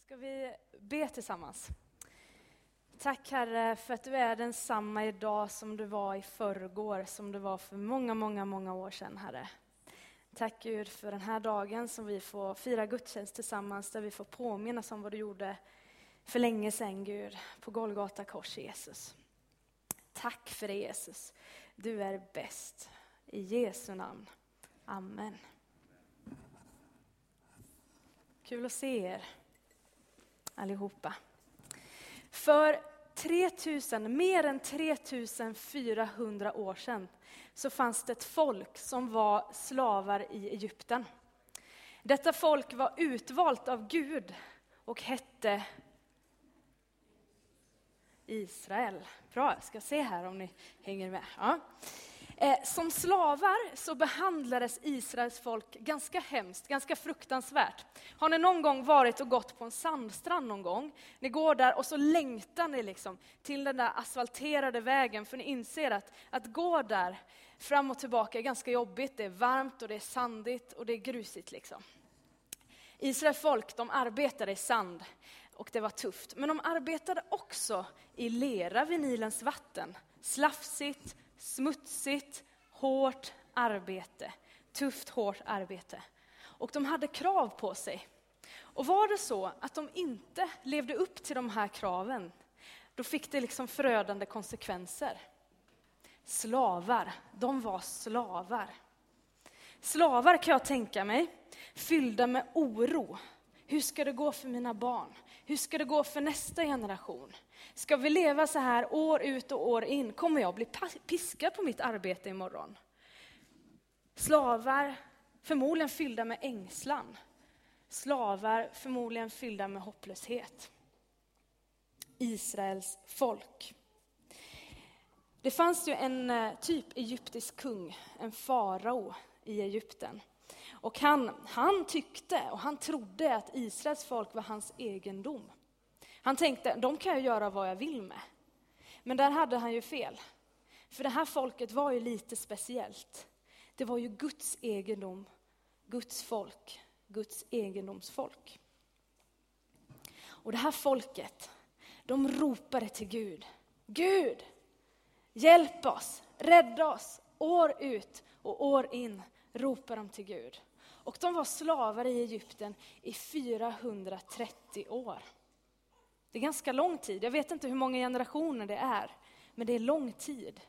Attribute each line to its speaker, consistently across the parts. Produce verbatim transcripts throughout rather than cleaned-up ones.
Speaker 1: Ska vi be tillsammans? Tack Herre för att du är densamma idag som du var i förrgår, som du var för många, många, många år sedan, Herre. Tack Gud för den här dagen som vi får fira gudstjänst tillsammans, där vi får påminnas om vad du gjorde för länge sedan, Gud, på Golgata kors, Jesus. Tack för det, Jesus. Du är bäst. I Jesu namn. Amen. Kul att se er allihopa. För tre tusen, mer än tre tusen fyrahundra år sedan så fanns det ett folk som var slavar i Egypten. Detta folk var utvalt av Gud och hette Israel. Bra, jag ska se här om ni hänger med. Ja. Eh, som slavar så behandlades Israels folk ganska hemskt, ganska fruktansvärt. Har ni någon gång varit och gått på en sandstrand någon gång? Ni går där och så längtar ni liksom till den där asfalterade vägen, för ni inser att, att gå där fram och tillbaka är ganska jobbigt. Det är varmt och det är sandigt och det är grusigt liksom. Israels folk, de arbetade i sand och det var tufft. Men de arbetade också i lera vid Nilens vatten. Slafsigt, smutsigt, hårt arbete. Tufft, hårt arbete. Och de hade krav på sig. Och var det så att de inte levde upp till de här kraven, då fick det liksom förödande konsekvenser. Slavar, de var slavar. Slavar kan jag tänka mig, fyllda med oro. Hur ska det gå för mina barn? Hur ska det gå för nästa generation? Ska vi leva så här år ut och år in? Kommer jag bli piskad på mitt arbete imorgon? Slavar förmodligen fyllda med ängslan. Slavar förmodligen fyllda med hopplöshet. Israels folk. Det fanns ju en typ egyptisk kung, en farao i Egypten. Och han, han tyckte och han trodde att Israels folk var hans egendom. Han tänkte, de kan jag göra vad jag vill med. Men där hade han ju fel. För det här folket var ju lite speciellt. Det var ju Guds egendom, Guds folk, Guds egendomsfolk. Och det här folket, de ropade till Gud. Gud, hjälp oss, rädda oss, år ut och år in ropar de till Gud. Och de var slavar i Egypten i fyrahundratrettio år. Det är ganska lång tid. Jag vet inte hur många generationer det är. Men det är lång tid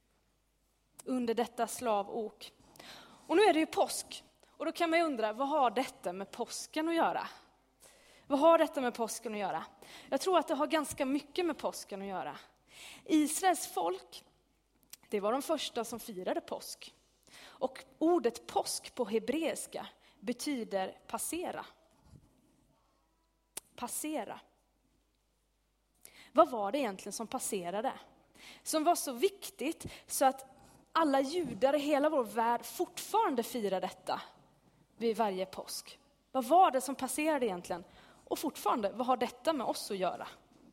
Speaker 1: under detta slavok. Och nu är det ju påsk. Och då kan man ju undra, vad har detta med påsken att göra? Vad har detta med påsken att göra? Jag tror att det har ganska mycket med påsken att göra. Israels folk, det var de första som firade påsk. Och ordet påsk på hebreiska betyder passera. Passera. Vad var det egentligen som passerade? Som var så viktigt så att alla judar i hela vår värld fortfarande firar detta vid varje påsk. Vad var det som passerade egentligen? Och fortfarande, vad har detta med oss att göra?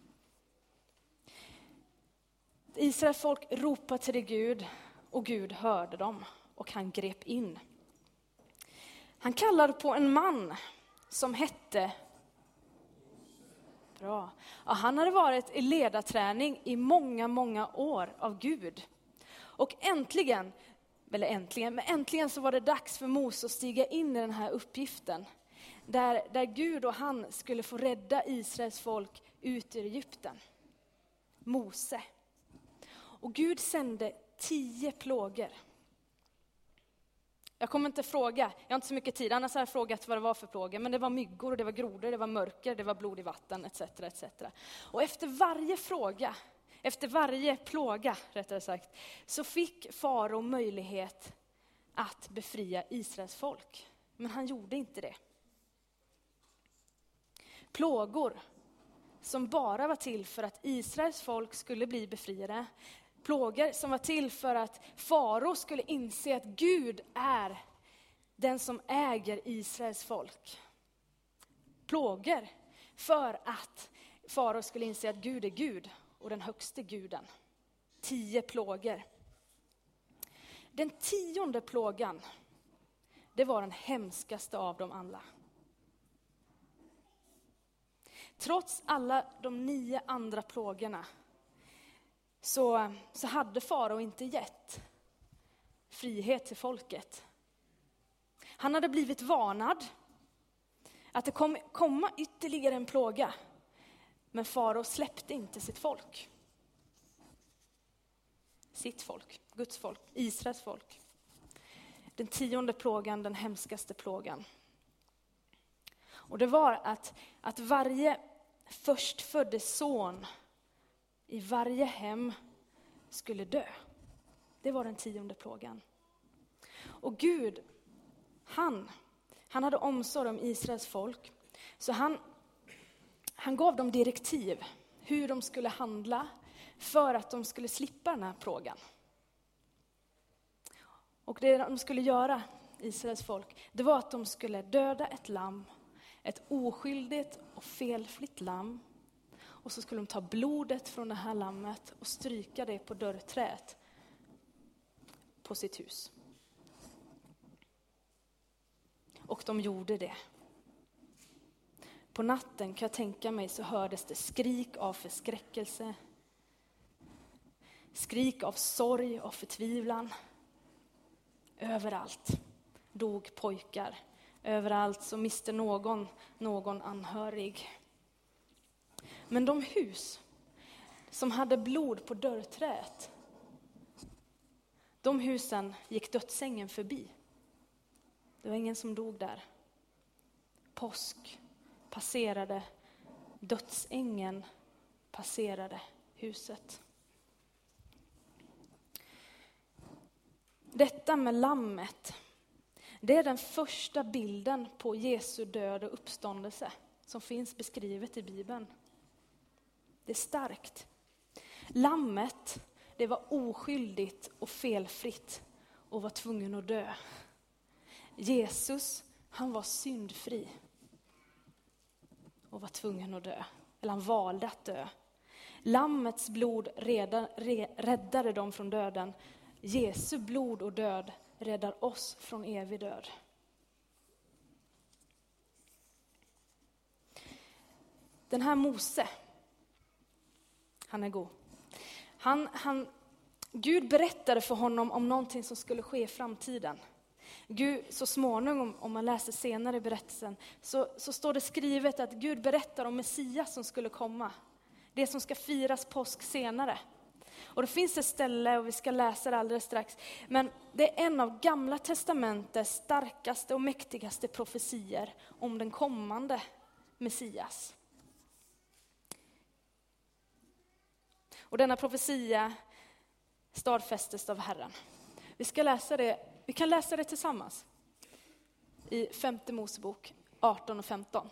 Speaker 1: Israels folk ropade till Gud och Gud hörde dem och han grep in. Han kallade på en man som hette... Bra. Ja, han hade varit i ledarträning i många, många år av Gud. Och äntligen, eller äntligen, men äntligen så var det dags för Mose att stiga in i den här uppgiften. Där, där Gud och han skulle få rädda Israels folk ut ur Egypten. Mose. Och Gud sände tio plågor. Jag kommer inte fråga, jag har inte så mycket tid, annars har jag frågat vad det var för plågor. Men det var myggor, det var grodor, det var mörker, det var blod i vatten, et cetera et cetera. Och efter varje fråga, efter varje plåga rättare sagt, så fick farao möjlighet att befria Israels folk. Men han gjorde inte det. Plågor som bara var till för att Israels folk skulle bli befriade. Plågor som var till för att farao skulle inse att Gud är den som äger Israels folk. Plågor för att farao skulle inse att Gud är Gud och den högste guden. Tio plågor. Den tionde plågan, det var den hemskaste av dem alla. trots alla de nio andra plågorna så, så hade farao inte gett frihet till folket. Han hade blivit varnad att det kom komma ytterligare en plåga. Men farao släppte inte sitt folk. Sitt folk, Guds folk, Israels folk. Den tionde plågan, den hemskaste plågan. Och det var att, att varje förstfödde son i varje hem skulle dö. Det var den tionde plågan. Och Gud, han, han hade omsorg om Israels folk. Så han, han gav dem direktiv hur de skulle handla för att de skulle slippa den här plågan. Och det de skulle göra, Israels folk, det var att de skulle döda ett lamm. Ett oskyldigt och felfritt lamm. Och så skulle de ta blodet från det här lammet och stryka det på dörrträet på sitt hus. Och de gjorde det. På natten kan jag tänka mig så hördes det skrik av förskräckelse. Skrik av sorg och förtvivlan. Överallt dog pojkar. Överallt så miste någon någon anhörig. Men de hus som hade blod på dörrträet, de husen gick dödsängen förbi. Det var ingen som dog där. Påsk passerade, dödsängen passerade huset. Detta med lammet, det är den första bilden på Jesu död och uppståndelse som finns beskrivet i Bibeln. Det är starkt. Lammet, det var oskyldigt och felfritt och var tvungen att dö. Jesus, han var syndfri och var tvungen att dö. Eller han valde att dö. Lammets blod reda, re, räddade dem från döden. Jesu blod och död räddar oss från evig död. Den här Mose, han är god. Han, han, Gud berättade för honom om någonting som skulle ske i framtiden. Gud, så småningom, om man läser senare i berättelsen, så, så står det skrivet att Gud berättar om Messias som skulle komma. Det som ska firas påsk senare. Och det finns ett ställe, och vi ska läsa det alldeles strax, men det är en av Gamla testamentets starkaste och mäktigaste profetier om den kommande Messias. Och denna profetia stadfästes av Herren. Vi ska läsa det, vi kan läsa det tillsammans i femte Mosebok arton och femton.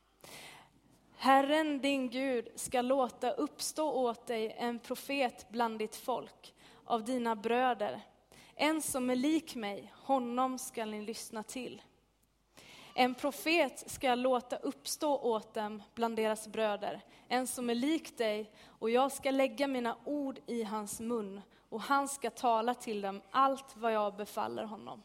Speaker 1: Herren din Gud ska låta uppstå åt dig en profet bland ditt folk av dina bröder. En som är lik mig, honom ska ni lyssna till. En profet ska låta uppstå åt dem bland deras bröder. En som är lik dig, och jag ska lägga mina ord i hans mun. Och han ska tala till dem allt vad jag befaller honom.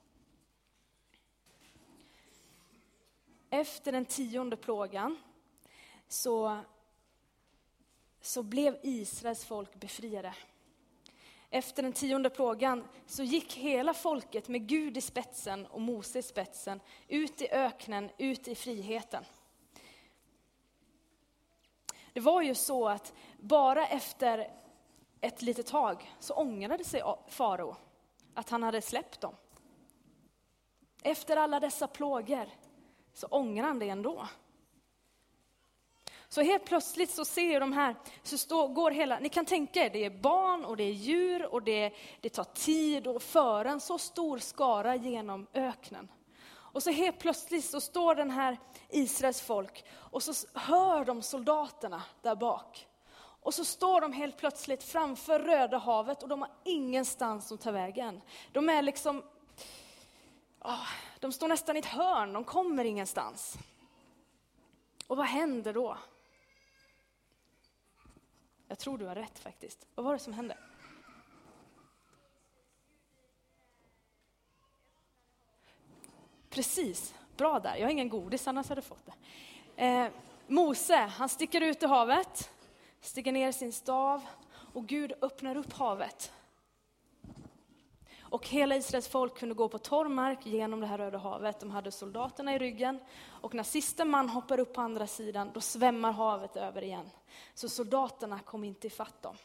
Speaker 1: Efter den tionde plågan så, så blev Israels folk befriade. Efter den tionde plågan så gick hela folket med Gud i spetsen och Mose i spetsen ut i öknen, ut i friheten. Det var ju så att bara efter ett litet tag så ångrade sig farao att han hade släppt dem. Efter alla dessa plågor så ångrar han det ändå. Så helt plötsligt så ser de här, så står, går hela, ni kan tänka er, det är barn och det är djur och det, det tar tid att föra en så stor skara genom öknen. Och så helt plötsligt så står den här Israels folk och så hör de soldaterna där bak. Och så står de helt plötsligt framför Röda havet och de har ingenstans att ta vägen. De är liksom, oh, de står nästan i ett hörn, de kommer ingenstans. Och vad händer då? Jag tror du har rätt faktiskt. Vad var det som hände? Precis, bra där. Jag har ingen godis, annars hade jag fått det. Eh, Mose, han sticker ut i havet, sticker ner sin stav och Gud öppnar upp havet. Och hela Israels folk kunde gå på torr mark genom det här Röda havet. De hade soldaterna i ryggen. Och när sista man hoppar upp på andra sidan, då svämmar havet över igen. Så soldaterna kom inte ifatt dem.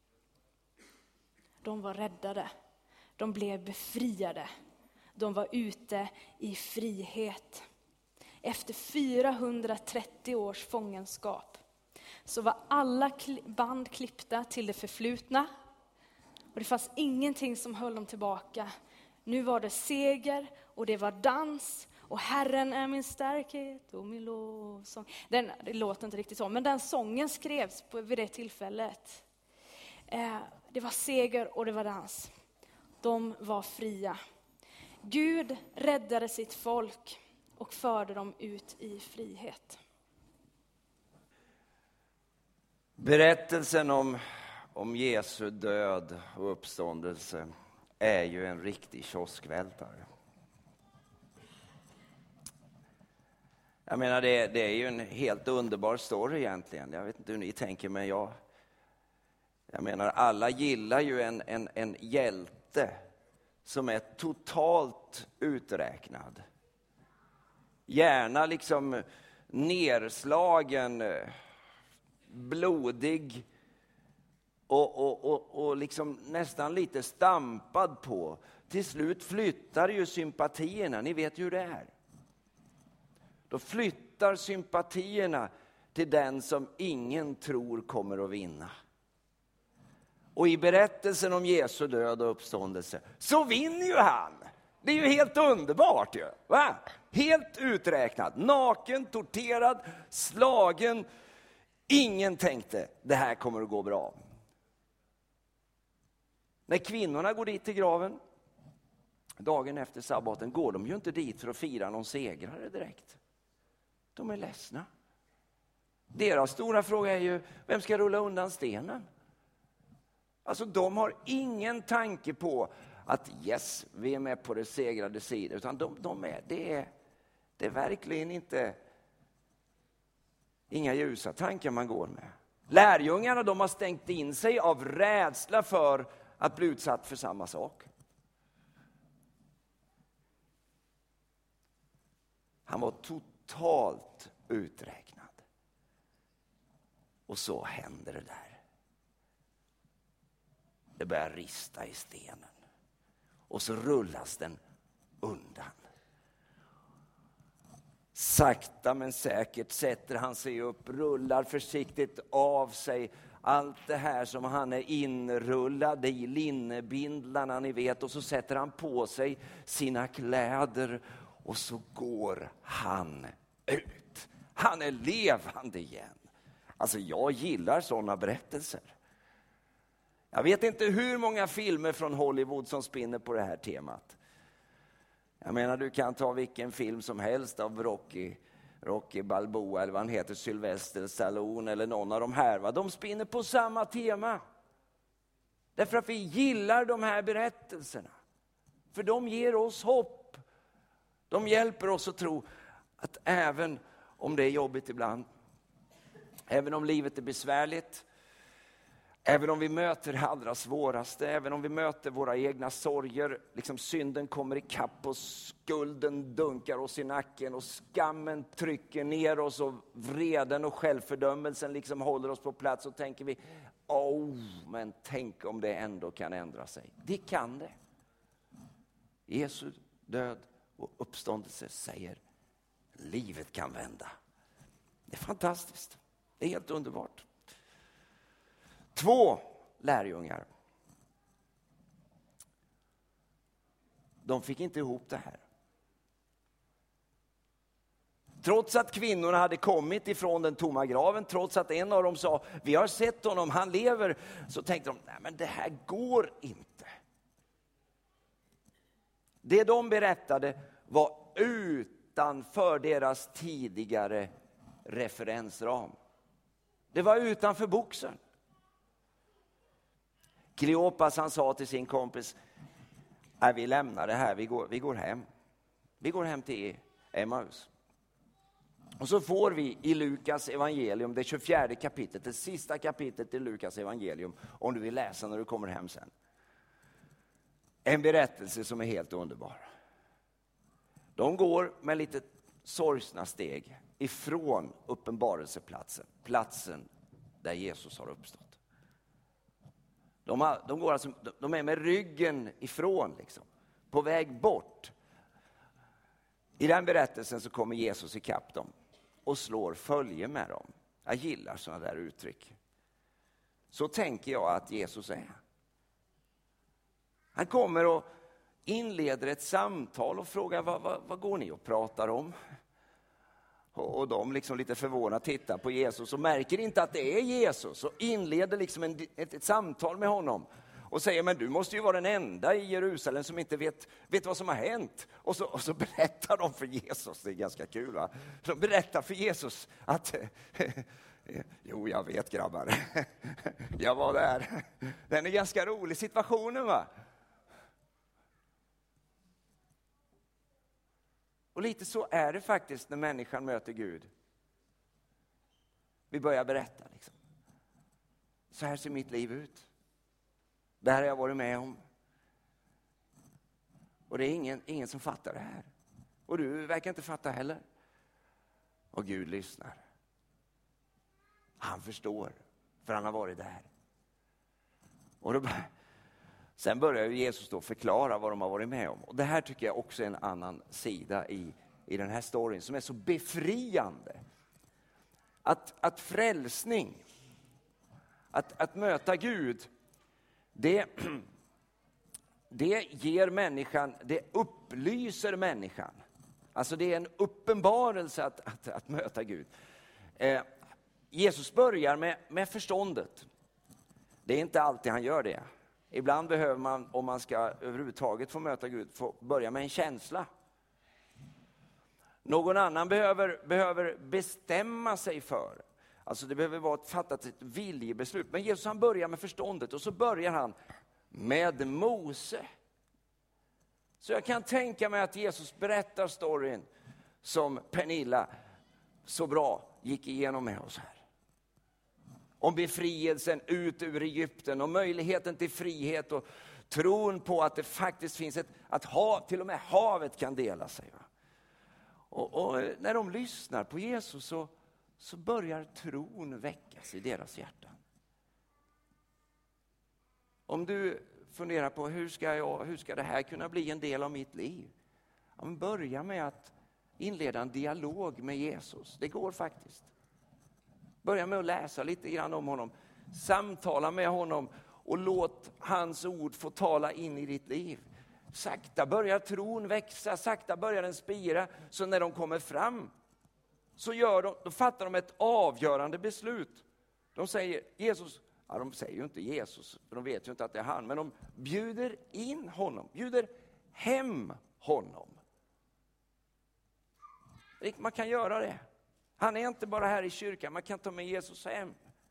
Speaker 1: De var räddade. De blev befriade. De var ute i frihet. Efter fyrahundratrettio års fångenskap så var alla band klippta till det förflutna. Och det fanns ingenting som höll dem tillbaka. Nu var det seger och det var dans. Och Herren är min starkhet och min lovsång. Den, det låter inte riktigt så, men den sången skrevs på, vid det tillfället. Eh, det var seger och det var dans. De var fria. Gud räddade sitt folk och förde dem ut i frihet.
Speaker 2: Berättelsen om, om Jesu död och uppståndelse är ju en riktig kioskvältare. Jag menar, det, det är ju en helt underbar story egentligen. Jag vet inte hur ni tänker, men jag, jag menar, alla gillar ju en, en, en hjälte som är totalt uträknad. Gärna liksom nerslagen, blodig och, och, och, och liksom nästan lite stampad på. Till slut flyttar ju sympatierna, ni vet ju hur det är. Då flyttar sympatierna till den som ingen tror kommer att vinna. Och i berättelsen om Jesu död och uppståndelse så vinner ju han. Det är ju helt underbart ju. Va? Helt uträknad, naken, torterad, slagen. Ingen tänkte det här kommer att gå bra. När kvinnorna går dit till graven dagen efter sabbaten går de ju inte dit för att fira någon segrare direkt. De är ledsna. Deras stora fråga är ju, vem ska rulla undan stenen? Alltså de har ingen tanke på att yes, vi är med på det segrade sidan. Utan de, de är, det, är, det är verkligen inte inga ljusa tankar man går med. Lärjungarna, de har stängt in sig av rädsla för att bli utsatt för samma sak. Han var totalt uträknad. Och så händer det där. Det börjar rista i stenen. Och så rullas den undan. Sakta men säkert sätter han sig upp, rullar försiktigt av sig allt det här som han är inrullad i, linnebindlarna ni vet. Och så sätter han på sig sina kläder och så går han ut. Han är levande igen. Alltså jag gillar sådana berättelser. Jag vet inte hur många filmer från Hollywood som spinner på det här temat. Jag menar, du kan ta vilken film som helst av Rocky, Rocky Balboa eller vad han heter, Sylvester Stallone eller någon av de här. Va? De spinner på samma tema. Därför att vi gillar de här berättelserna. För de ger oss hopp. De hjälper oss att tro att även om det är jobbigt ibland, även om livet är besvärligt, även om vi möter det allra svåraste, även om vi möter våra egna sorger, liksom synden kommer i kapp och skulden dunkar oss i nacken och skammen trycker ner oss och vreden och självfördömelsen liksom håller oss på plats, och tänker vi, åh, oh, men tänk om det ändå kan ändra sig. Det kan det. Jesu död och uppståndelse säger, livet kan vända. Det är fantastiskt. Det är helt underbart. Två lärjungar. De fick inte ihop det här. Trots att kvinnorna hade kommit ifrån den tomma graven, trots att en av dem sa, vi har sett honom, han lever, så tänkte de, nej men det här går inte. Det de berättade var utanför deras tidigare referensram. Det var utanför boxen. Kleopas, han sa till sin kompis, nej, vi lämnar det här, vi går, vi går hem. Vi går hem till Emmaus. Och så får vi i Lukas evangelium, det tjugofjärde kapitlet, det sista kapitlet i Lukas evangelium, om du vill läsa när du kommer hem sen. En berättelse som är helt underbar. De går med lite sorgsna steg ifrån uppenbarelseplatsen, platsen där Jesus har uppstått. De, har, de, går alltså, de är med ryggen ifrån, liksom, på väg bort. I den berättelsen så kommer Jesus ikapp dem och slår följe med dem. Jag gillar sådana där uttryck. Så tänker jag att Jesus är. Han kommer och inleder ett samtal och frågar vad, vad, vad går ni och pratar om? Och, och de liksom lite förvånat tittar på Jesus och märker inte att det är Jesus. Och inleder liksom en, ett, ett samtal med honom. Och säger, men du måste ju vara den enda i Jerusalem som inte vet, vet vad som har hänt. Och så, och så berättar de för Jesus, det är ganska kul va? De berättar för Jesus att, jo jag vet grabbar, jag var där. Den är ganska rolig situationen va? Och lite så är det faktiskt när människan möter Gud. Vi börjar berätta liksom. Så här ser mitt liv ut. Det här har jag varit med om. Och det är ingen, ingen som fattar det här. Och du verkar inte fatta heller. Och Gud lyssnar. Han förstår. För han har varit där. Och då, sen börjar Jesus då förklara vad de har varit med om. Och det här tycker jag också är en annan sida i, i den här storyn. Som är så befriande. Att, att frälsning. Att, att möta Gud. Det, det ger människan, det upplyser människan. Alltså det är en uppenbarelse att, att, att möta Gud. Eh, Jesus börjar med, med förståndet. Det är inte alltid han gör det. Ibland behöver man, om man ska överhuvudtaget få möta Gud, få börja med en känsla. Någon annan behöver, behöver bestämma sig för. Alltså det behöver vara ett fattat ett viljebeslut. Men Jesus han börjar med förståndet och så börjar han med Mose. Så jag kan tänka mig att Jesus berättar storyn som Pernilla så bra gick igenom med oss här. Om befrielsen ut ur Egypten och möjligheten till frihet och tron på att det faktiskt finns ett, att ha, till och med havet kan dela sig. Va? Och, och när de lyssnar på Jesus så så börjar tron väckas i deras hjärtan. Om du funderar på hur ska, jag, hur ska det här kunna bli en del av mitt liv? Ja, men börja med att inleda en dialog med Jesus. Det går faktiskt. Börja med att läsa lite grann om honom. Samtala med honom och låt hans ord få tala in i ditt liv. Sakta börjar tron växa, sakta börjar den spira. Så när de kommer fram så gör de, då fattar de ett avgörande beslut. De säger Jesus, ja de säger ju inte Jesus, för de vet ju inte att det är han. Men de bjuder in honom, bjuder hem honom. Man kan göra det. Han är inte bara här i kyrkan, man kan ta med Jesus hem.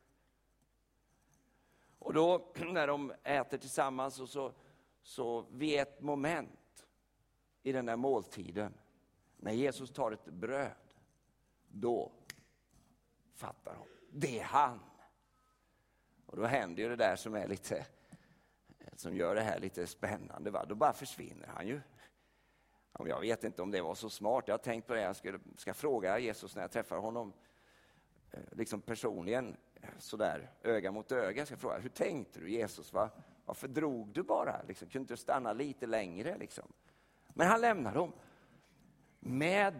Speaker 2: Och då när de äter tillsammans och så, så vid ett moment i den där måltiden, när Jesus tar ett bröd, då fattar de. Det är han. Och då händer ju det där som är lite, som gör det här lite spännande. Va? Då bara försvinner han ju. Jag vet inte om det var så smart. Jag har tänkt på det. Jag ska, ska fråga Jesus när jag träffar honom. Liksom personligen. Sådär öga mot öga. Jag ska fråga, hur tänkte du Jesus? Va? Varför drog du bara? Liksom, kunde du stanna lite längre? Liksom? Men han lämnar dem. Med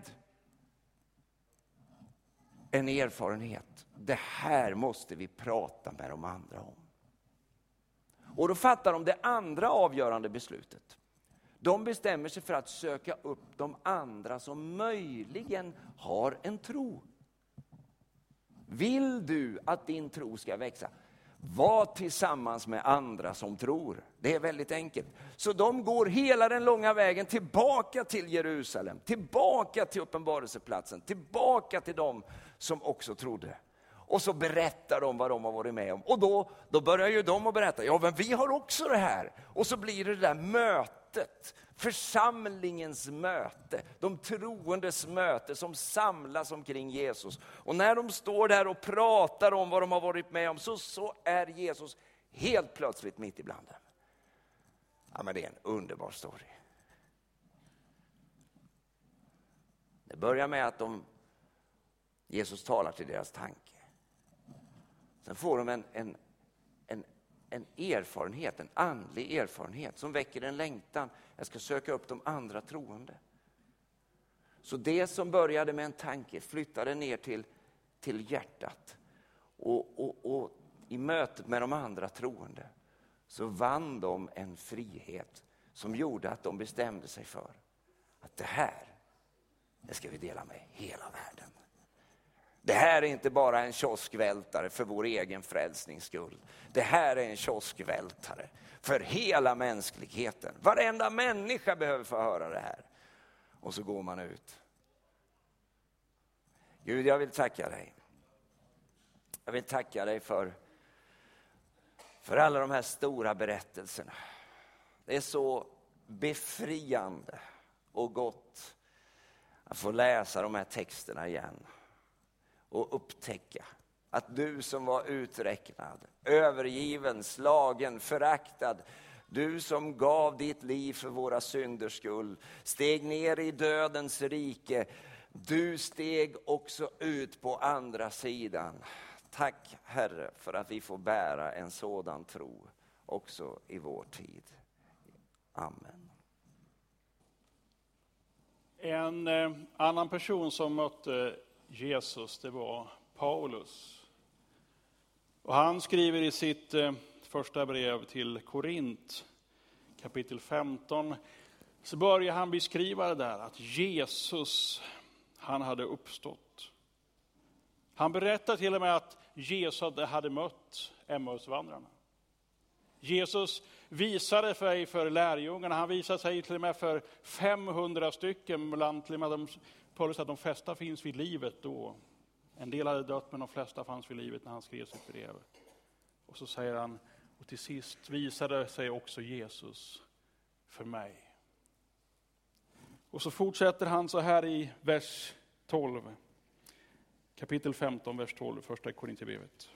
Speaker 2: en erfarenhet. Det här måste vi prata med de andra om. Och då fattar de det andra avgörande beslutet. De bestämmer sig för att söka upp de andra som möjligen har en tro. Vill du att din tro ska växa? Var tillsammans med andra som tror. Det är väldigt enkelt. Så de går hela den långa vägen tillbaka till Jerusalem. Tillbaka till uppenbarelseplatsen. Tillbaka till dem som också trodde. Och så berättar de vad de har varit med om. Och då, då börjar ju de att berätta. Ja, men vi har också det här. Och så blir det där mötet mötet, församlingens möte, de troendes möte som samlas omkring Jesus. Och när de står där och pratar om vad de har varit med om, så, så är Jesus helt plötsligt mitt ibland dem. Ja, men det är en underbar story. Det börjar med att de, Jesus talar till deras tanke. Sen får de en, en, en, en erfarenhet, en andlig erfarenhet som väcker en längtan. Jag ska söka upp de andra troende. Så det som började med en tanke flyttade ner till, till hjärtat. Och, och, och i mötet med de andra troende så vann de en frihet som gjorde att de bestämde sig för att det här, det ska vi dela med hela världen. Det här är inte bara en kioskvältare för vår egen frälsnings skull. Det här är en kioskvältare för hela mänskligheten. Varenda människa behöver få höra det här. Och så går man ut. Gud, jag vill tacka dig. Jag vill tacka dig för, för alla de här stora berättelserna. Det är så befriande och gott att få läsa de här texterna igen. Och upptäcka att du som var uträknad, övergiven, slagen, föraktad, du som gav ditt liv för våra synders skull, steg ner i dödens rike, du steg också ut på andra sidan. Tack Herre för att vi får bära en sådan tro också i vår tid. Amen.
Speaker 3: En eh, annan person som mötte Jesus, det var Paulus. Och han skriver i sitt eh, första brev till Korint, kapitel femton, så börjar han beskriva det där att Jesus, han hade uppstått. Han berättar till och med att Jesus hade mött Emmausvandrarna. Jesus visade sig för lärjungarna, han visade sig till och med för femhundra stycken, bland till och med de, Paulus att de flesta finns vid livet då. En del hade dött men de flesta fanns vid livet när han skrev sitt brev. Och så säger han, och till sist visade sig också Jesus för mig. Och så fortsätter han så här i vers tolv. Kapitel femton, vers tolv, första Korinthierbrevet.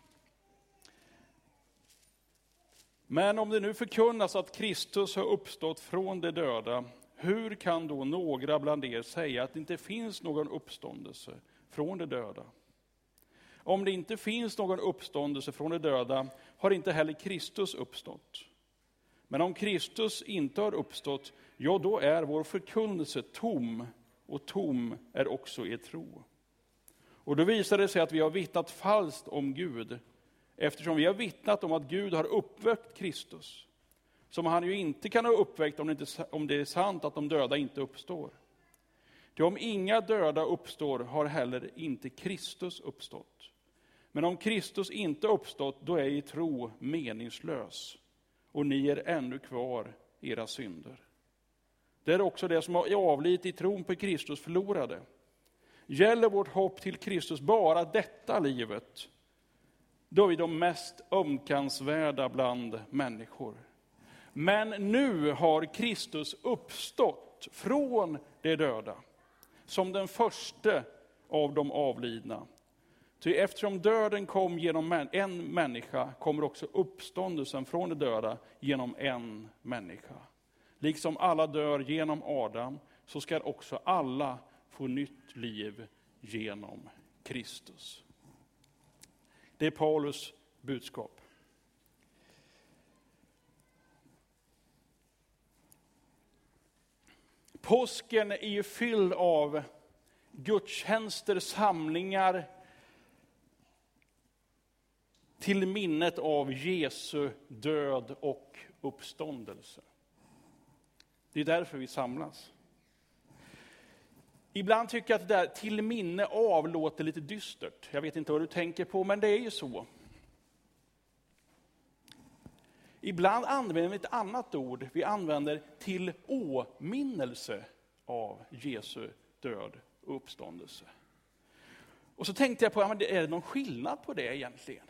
Speaker 3: Men om det nu förkunnas att Kristus har uppstått från de döda, hur kan då några bland er säga att det inte finns någon uppståndelse från de döda? Om det inte finns någon uppståndelse från de döda har inte heller Kristus uppstått. Men om Kristus inte har uppstått, ja då är vår förkunnelse tom, och tom är också er tro. Och då visar det sig att vi har vittnat falskt om Gud, eftersom vi har vittnat om att Gud har uppväckt Kristus, som han ju inte kan ha uppväckt om det, inte, om det är sant att de döda inte uppstår. Ty om inga döda uppstår har heller inte Kristus uppstått. Men om Kristus inte uppstått, då är er tro meningslös, och ni är ännu kvar era synder. Det är också det som har avlidit i tron på Kristus förlorade. Gäller vårt hopp till Kristus bara detta livet, då är vi de mest ömkansvärda bland människor. Men nu har Kristus uppstått från de döda, som den första av de avlidna. Ty eftersom döden kom genom en människa, kommer också uppståndelsen från de döda genom en människa. Liksom alla dör genom Adam, så ska också alla få nytt liv genom Kristus. Det är Paulus budskap. Påsken är ju fylld av gudstjänster, samlingar till minnet av Jesu död och uppståndelse. Det är därför vi samlas. Ibland tycker jag att det där till minne av låter lite dystert. Jag vet inte vad du tänker på, men det är ju så. Ibland använder vi ett annat ord. Vi använder till åminnelse av Jesu död och uppståndelse. Och så tänkte jag på, ja, men är det någon skillnad på det egentligen?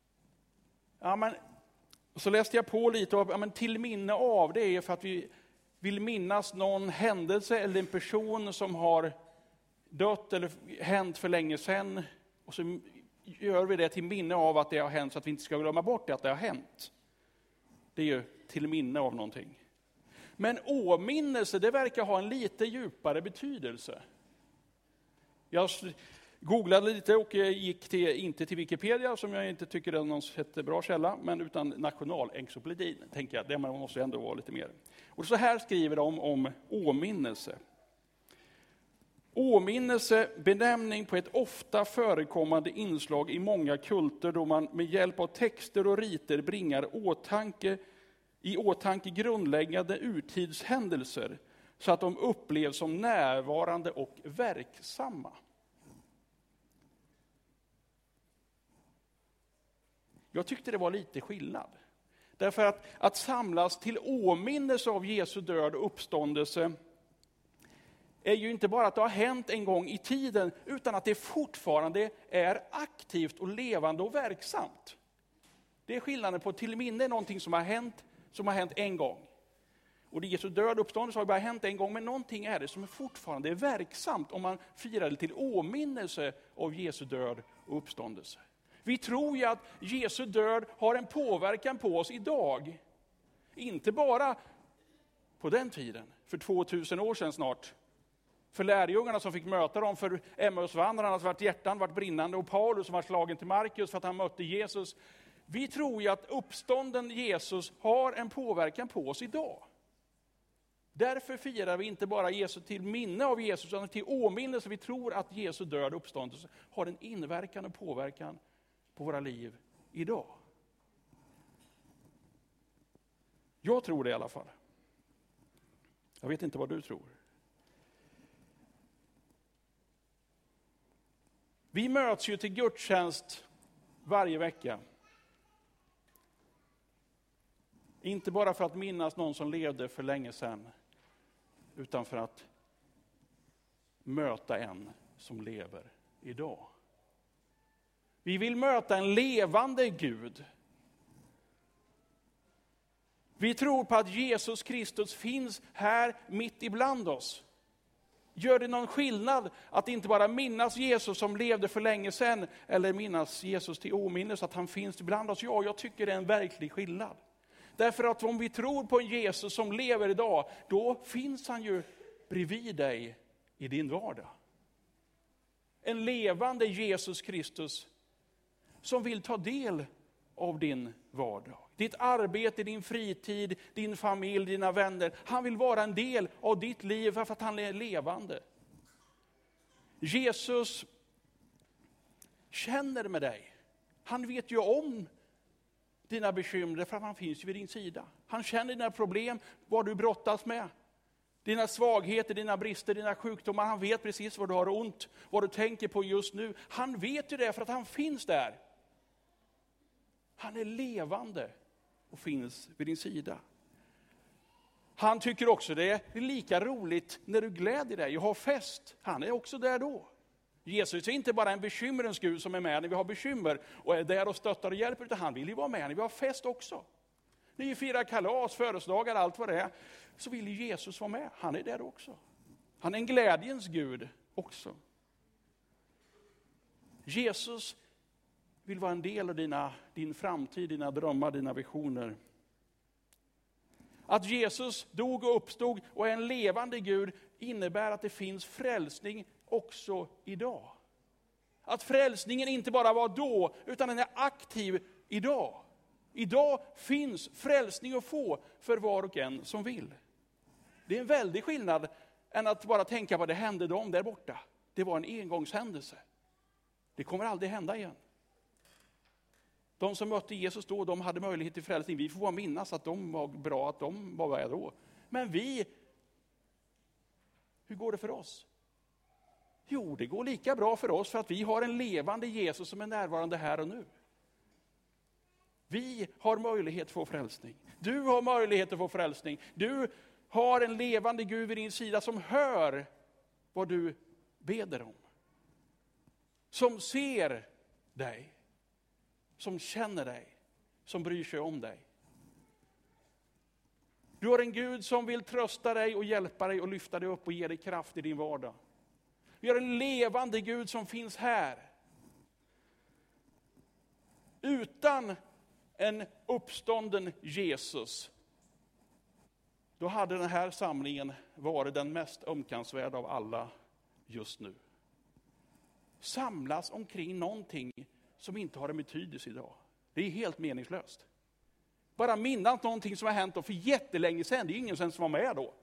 Speaker 3: Ja, men, så läste jag på lite och ja, men till minne av, det är för att vi vill minnas någon händelse eller en person som har dött eller hänt för länge sedan. Och så gör vi det till minne av att det har hänt så att vi inte ska glömma bort det, att det har hänt. Det är ju till minne av någonting. Men åminnelse, det verkar ha en lite djupare betydelse. Jag googlade lite och gick till, inte till Wikipedia som jag inte tycker är någon jättebra källa, men utan nationalencyklopedin, tänker jag, det måste ändå vara lite mer. Och så här skriver de om åminnelse. Åminnelse, benämning på ett ofta förekommande inslag i många kulter då man med hjälp av texter och riter bringar åtanke, i åtanke grundläggande urtidshändelser så att de upplevs som närvarande och verksamma. Jag tyckte det var lite skillnad. Därför att att samlas till åminnelse av Jesu död och uppståndelse är ju inte bara att det har hänt en gång i tiden, utan att det fortfarande är aktivt och levande och verksamt. Det är skillnaden på till minne, någonting som har hänt, som har hänt en gång. Och det Jesu död och uppståndelse har bara hänt en gång, men någonting är det som är fortfarande är verksamt om man firar det till åminnelse av Jesu död och uppståndelse. Vi tror ju att Jesu död har en påverkan på oss idag. Inte bara på den tiden, för tvåtusen år sedan snart. För lärjungarna som fick möta dem, för Emmausvandrarna vart hjärtan vart brinnande och Paulus som var slagen till Markus för att han mötte Jesus. Vi tror ju att uppstånden Jesus har en påverkan på oss idag. Därför firar vi inte bara Jesus till minne av Jesus, utan till åminnelse. Vi tror att Jesu död och uppståndelse har en inverkan och påverkan på våra liv idag. Jag tror det i alla fall. Jag vet inte vad du tror. Vi möts ju till gudstjänst varje vecka. Inte bara för att minnas någon som levde för länge sedan, utan för att möta en som lever idag. Vi vill möta en levande Gud. Vi tror på att Jesus Kristus finns här mitt ibland oss. Gör det någon skillnad att inte bara minnas Jesus som levde för länge sedan, eller minnas Jesus till åminnelse att han finns ibland oss? Ja, jag tycker det är en verklig skillnad. Därför att om vi tror på en Jesus som lever idag, då finns han ju bredvid dig i din vardag. En levande Jesus Kristus som vill ta del av din vardag. Ditt arbete, din fritid, din familj, dina vänner. Han vill vara en del av ditt liv för att han är levande. Jesus känner med dig. Han vet ju om dina bekymmer för att han finns vid din sida. Han känner dina problem, vad du brottas med. Dina svagheter, dina brister, dina sjukdomar. Han vet precis vad du har ont, vad du tänker på just nu. Han vet ju det för att han finns där. Han är levande och finns vid din sida. Han tycker också det är lika roligt när du gläder dig och har fest. Han är också där då. Jesus är inte bara en bekymrens Gud som är med när vi har bekymmer och är där och stöttar och hjälper, utan han vill ju vara med när vi har fest också. När vi firar kalas, födelsedagar, allt vad det är, så vill ju Jesus vara med. Han är där också. Han är en glädjens Gud också. Jesus vill vara en del av dina, din framtid, dina drömmar, dina visioner. Att Jesus dog och uppstod och är en levande Gud innebär att det finns frälsning också idag. Att frälsningen inte bara var då, utan den är aktiv idag. Idag finns frälsning att få för var och en som vill. Det är en väldig skillnad än att bara tänka på det hände dem där borta. Det var en engångshändelse. Det kommer aldrig hända igen. De som mötte Jesus då, de hade möjlighet till frälsning. Vi får bara minnas att de var bra, att de var med då. Men vi, hur går det för oss? Jo, det går lika bra för oss för att vi har en levande Jesus som är närvarande här och nu. Vi har möjlighet att få frälsning. Du har möjlighet att få frälsning. Du har en levande Gud vid din sida som hör vad du beder om. Som ser dig. Som känner dig. Som bryr sig om dig. Du har en Gud som vill trösta dig och hjälpa dig och lyfta dig upp och ge dig kraft i din vardag. Vi har en levande Gud som finns här. Utan en uppstånden Jesus, då hade den här samlingen varit den mest ömkansvärda av alla just nu. Samlas omkring någonting som inte har en betydelse idag. Det är helt meningslöst. Bara minnas någonting som har hänt då för jättelänge sedan. Det är ingen som var med då.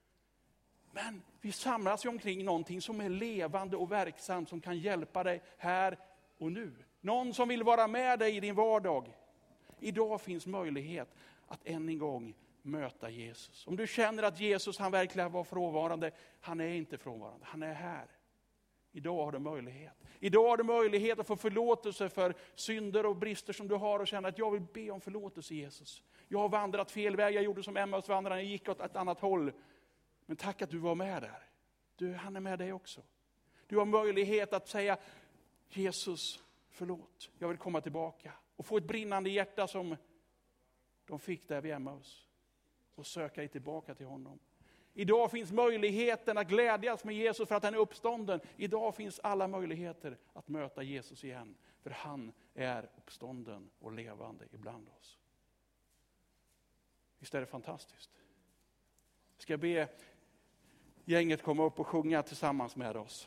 Speaker 3: Men vi samlas ju omkring någonting som är levande och verksamt, som kan hjälpa dig här och nu. Någon som vill vara med dig i din vardag. Idag finns möjlighet att än en gång möta Jesus. Om du känner att Jesus, han verkligen var frånvarande, han är inte frånvarande, han är här. Idag har du möjlighet. Idag har du möjlighet att få förlåtelse för synder och brister som du har och känna att jag vill be om förlåtelse, Jesus. Jag har vandrat fel väg, jag gjorde som Emmaus vandrarna, jag gick åt ett annat håll. Men tack att du var med där. Du, han är med dig också. Du har möjlighet att säga, Jesus, förlåt, jag vill komma tillbaka. Och få ett brinnande hjärta som de fick där vid Emmaus. Och söka dig tillbaka till honom. Idag finns möjligheten att glädjas med Jesus för att han är uppstånden. Idag finns alla möjligheter att möta Jesus igen. För han är uppstånden och levande ibland oss. Visst är det fantastiskt? Ska jag be gänget komma upp och sjunga tillsammans med oss.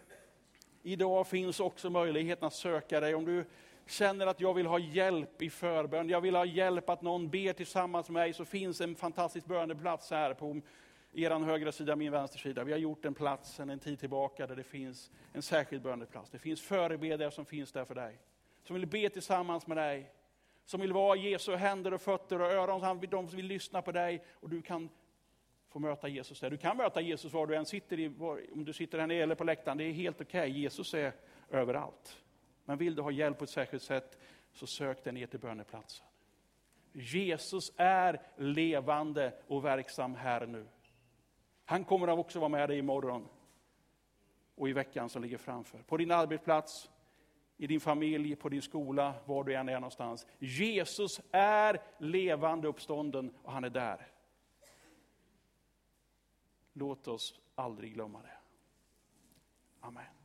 Speaker 3: Idag finns också möjligheten att söka dig. Om du känner att jag vill ha hjälp i förbön, jag vill ha hjälp att någon ber tillsammans med mig, så finns en fantastisk böneplats här på eran högra sida, min vänster sida. Vi har gjort en plats sedan en tid tillbaka där det finns en särskild böneplats. Det finns förebedjare som finns där för dig. Som vill be tillsammans med dig. Som vill vara Jesu händer och fötter och öron. De som vill lyssna på dig. Och du kan få möta Jesus där. Du kan möta Jesus var du än sitter. I, var, om du sitter här nere eller på läktaren. Det är helt okej. Okay. Jesus är överallt. Men vill du ha hjälp på ett särskilt sätt, så sök dig ner till böneplatsen. Jesus är levande och verksam här nu. Han kommer också vara med dig imorgon och i veckan som ligger framför. På din arbetsplats, i din familj, på din skola, var du än är någonstans. Jesus är levande uppstånden och han är där. Låt oss aldrig glömma det. Amen.